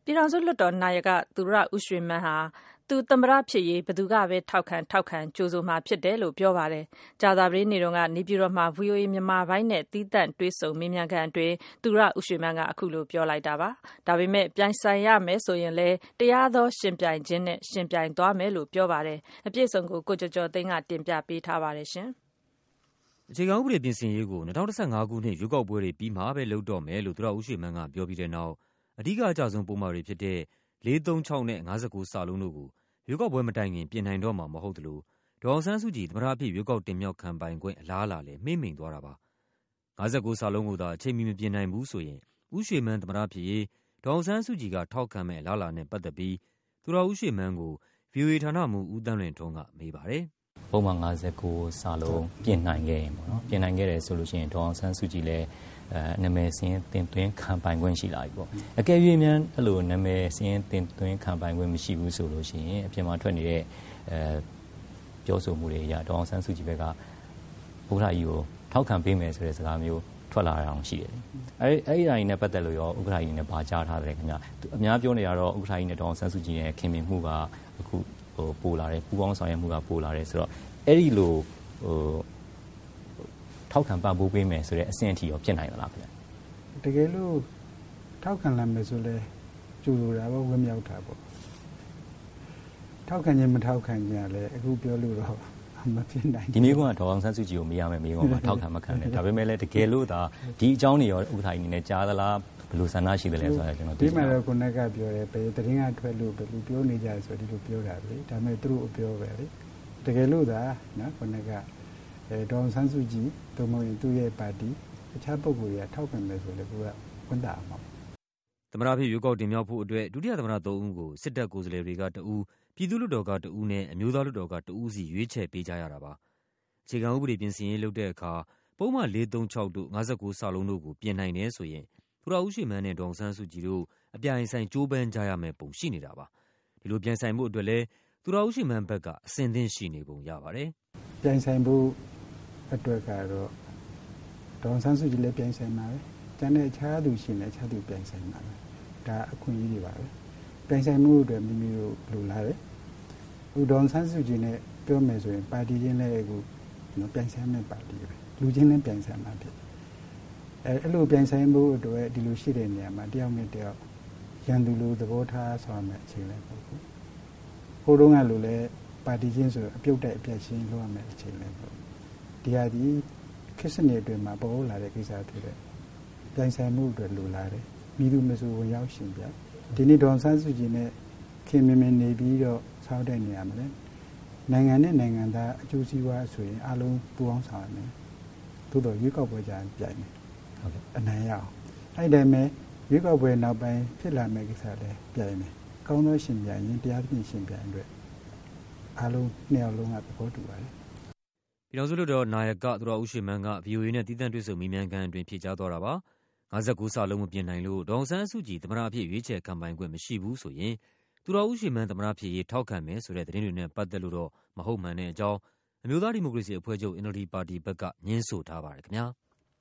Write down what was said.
ပြည်ထောင်စုလွှတ်တော်နာယကသူရဦးရွှေမန်းဟာသူသမ္မတဖြစ်ရေးဘယ်သူကပဲထောက်ခံကြိုဆိုမှာဖြစ်တယ်လို့ပြောပါတယ်။ကြာသပတေးနေ့တုန်းကနေပြည်တော်မှာ VOA မြန်မာပိုင်းနဲ့သီးသန့်တွေ့ဆုံမေးမြန်းခန်းအတွင်းသူရဦးရွှေမန်းကအခုလိုပြောလိုက်တာပါ။ဒါပေမဲ့ပြိုင်ဆိုင်ရမယ်ဆိုရင်လည်းတရားသောရှင်ပြိုင်ခြင်းနဲ့ရှင်ပြိုင်သွားမယ်လို့ပြောပါတယ်။အပြည့်စုံကိုကိုကျော်ကျော်သိန်းကတင်ပြပေးထားပါတယ်ရှင်။အခြေခံဥပဒေပြင်ဆင်ရေးကို2015ခုနှစ်ရွေးကောက်ပွဲတွေပြီးမှပဲလုပ်တော့မယ်လို့သူရဦးရွှေမန်းကပြောပြီးတဲ့နောက်အဓိကအကျဆုံးပုံမှန်တွေဖြစ်တဲ့436နဲ့59စာလုံးတို့ကိုရွေးကောက်ပွဲမတိုင်ခင်ပြင်နိုင်တော့မှာမဟုတ်သလိုဒေါ်အောင်ဆန်းစုကြည်သမ္မတအဖြစ်ရွေးကောက်တင်မြှောက်ခံပိုင်ခွင့်အလားအလာလည်းမှေးမှိန်သွားတာပါ59စာလုံးကိုသာအချိန်မီမပြင်နိုင်ဘူးဆိုရင်ဦးရွှေမန်းသမ္မတဖြစ်ရေးဒေါ်အောင်ဆန်းစုကြည်ကထောက်ခံမဲ့အလားအလာနဲ့ပတ်သက်ပြီးသူရဦးရွှေမန်းကို VOA ဌာနမှူးဦးသန်းလွင်ထွန်းကမေးပါတယ်ပုံမှန်59စာလုံးပြင်နိုင်ခဲ့ရင်ပေါ့နော်ပြင်နိုင်ခဲ့တယ်ဆိုလို့ရှိရင်ဒေါ်အောင်ဆန်းစုကြည်လည်းနာမည်စင်းတင်သွင်းခံပိုင်ခွင့်ရှိလာပြီပေါ့အကယ်၍များအဲ့လိုနာမည်စင်းတင်သွင်းခံပိုင်ခွင့်မရှိဘူးဆိုလို့ရှိရင်အပြင်မှာထွက်နေတဲ့ပြောဆိုမှုတွေအရဒေါ်အောင်ဆန်းစုကြည်ဘက်ကဘုရားကြီးကိုထောက်ခံပေးမယ်ဆိုတဲ့စကားမျိုးထွက်လာတာအောင်ရှိတယ်အဲ့ဒီအရာကြီးနဲ့ပတ်သက်လို့ရောဥက္ကဋ္ဌကြီးနဲ့ဗာကြားထားတယ်ခင်ဗျအများပြောနေရတော့ဥက္ကဋ္ဌကြီးနဲ့ဒေါ်အောင်ဆန်းစုကြည်ရဲ့ခင်မင်မှုကအခုပိုလာတယ်ပူပေါင်းဆောင်ရွက်မှုကပိုလာတယ်ဆိုတော့အဲ့ဒီလိုထောက်ခံပံ့ပိုးပေးမယ်ဆိုတဲ့အဆင့်အထိရောဖြစ်နိုင်လားခင်ဗျတကယ်လို့ထောက်ခံလာမယ်ဆိုလဲကြိုဆိုတာပေါ့ဝင်းမြောက်တာပေါ့ထောက်ခံခြင်းမထောက်ခံခြင်းလည်းအခုပြောလို့တော့မဖြစ်နိုင်ဒီမျိုးကဒေါ်အောင်ဆန်းစုကြည်ကိုမေးရမယ်မေးခွန်းမှာထောက်ခံမခံနဲ့ဒါပေမဲ့လည်းတကယ်လို့ဒါဒီအကြောင်းတွေရောဥက္ကဋ္ဌကြီးအနေနဲ့ကြားသလားဘယ်လိုဆန္ဒရှိတယ်လဲဆိုတော့ကျွန်တော်ဒီမှာတော့ကိုနက်ကပြောတယ်ဘယ်သတင်းကထွက်လို့ဘယ်လိုပြောနေကြလဲဆိုဒီလိုပြောတာလေဒါပေမဲ့သူတို့အပြောပဲလေတကယ်လို့သာနော်ကိုနက်ကဒေါ်အောင်ဆန်းစုကြည်တုံ့ပြန်သူ့ရဲ့ပါတီအခြားပုဂ္ဂိုလ်တွေကထောက်ခံမယ်ဆိုလည်းကိုကဝန်တာမှာသမ္မတဖြစ်ရွေးကောက်တင်မြှောက်ဖို့အတွက်ဒုတိယသမ္မတ3ဦးကိုစစ်တပ်ကိုယ်စားလှယ်တွေက2ဦးပြည်သူ့လွှတ်တော်က2ဦးနဲ့အမျိုးသားလွှတ်တော်က2ဦးစီရွေးချယ်ပေးကြရတာပါအခြေခံဥပဒေပြင်ဆင်ရေးလုပ်တဲ့အခါပုံမှန်436တို့59စာလုံးတို့ကိုပြင်နိုင်တယ်ဆိုရင်သူရဦးရွှေမန်းနဲ့ဒေါ်အောင်ဆန်းစုကြည်တို့အပြိုင်ဆိုင်ကြိုးပမ်းကြရမယ်ပုံရှိနေတာပါဒီလိုပြန်ဆိုင်မှုအတွက်လည်းသူရဦးရွှေမန်းဘက်ကအဆင်သင့်ရှိနေပုံရပါတယ်ပြိုင်ဆိုင်ဖို့အတွက်ကတော့ဒေါ်အောင်ဆန်းစုကြည်လည်းပြိုင်ဆိုင်မှာပဲကျန်တဲ့အခြားသူရှင်လည်းအခြားသူပြိုင်ဆိုင်မှာပဲဒါအခွင့်အရေးတွေပါပဲပြိုင်ဆိုင်မှုအတွက်မိမိတို့လိုလားတယ်ဥဒေါ်အောင်ဆန်းစုကြည်နဲ့ပြောမယ်ဆိုရင်ပါတီချင်းလည်းအခုပြိုင်ဆိုင်မဲ့ပါတီပဲလူချင်းလည်းပြိုင်ဆိုင်မှာဖြစ်အဲ့လိုပြိုင်ဆိုင်မှုအတွက်ဒီလိုရှိတဲ့နေရာမှာတယောက်နဲ့တယောက်ရန်သူလိုသဘောထားဆောင်မဲ့အခြေအနေပေါ့ဟိုတုန်းကလိုလဲပါတီချင်းဆိုအပြုတ်တိုက်အပြတ်ရှင်းလုပ်ရမယ့်အခြေအနေပေါ့ဒီဟာဒီခေတ်စနစ်အတွင်းမှာပေါ်လာတဲ့ကိစ္စဖြစ်တဲ့ပြိုင်ဆိုင်မှုအတွက်လိုလားတယ်မိသူမဆိုဝင်ရောက်ရှင်ပြဒီနေ့ဒေါ်ဆန်းစုကြည်နဲ့ခင်မင်မင်နေပြီးတော့ဆောက်တဲ့နေရာမှာလည်းနိုင်ငံနဲ့နိုင်ငံသားအကျိုးစီးပွားဆိုရင်အလုံးပူအောင်ဆောင်ရမယ်သို့တော်ရွေးကောက်ပွဲကြရင်ပြိုင်မယ်ဟုတ်ကဲ့အနိုင်ရအောင်အဲ့ဒီမဲ့ရွေးကောက်ပွဲနောက်ပိုင်းဖြစ်လာမယ့်ကိစ္စလည်းပြိုင်မယ်ကောင်းသောရှင်ပြိုင်ရင်တရားသဖြင့်ရှင်ပြိုင်အတွက်အလုံးနှစ်ယောက်လုံးကသဘောတူပါတယ်ပြည်ထောင်စုလွှတ်တော်နာယကသူရဦးရွှေမန်းက VOA နဲ့တည်တံ့တွေ့ဆုံမေးမြန်းခန်းအတွင်းဖြေကြားသွားတာပါ59စာလုံးမပြင်နိုင်လို့ဒေါ်အောင်ဆန်းစုကြည်သမ္မတအဖြစ်ရွေးချယ်ခံပိုင်ခွင့်မရှိဘူးဆိုရင်သူရဦးရွှေမန်းသမ္မတဖြစ်ရေးထောက်ခံမယ်ဆိုတဲ့သတင်းတွေနဲ့ပတ်သက်လို့တော့မဟုတ်မှန်တဲ့အကြောင်းအမျိုးသားဒီမိုကရေစီအဖွဲ့ချုပ် NLD ပါတီဘက်ကညှင်းဆိုထားပါတယ်ခင်ဗျာ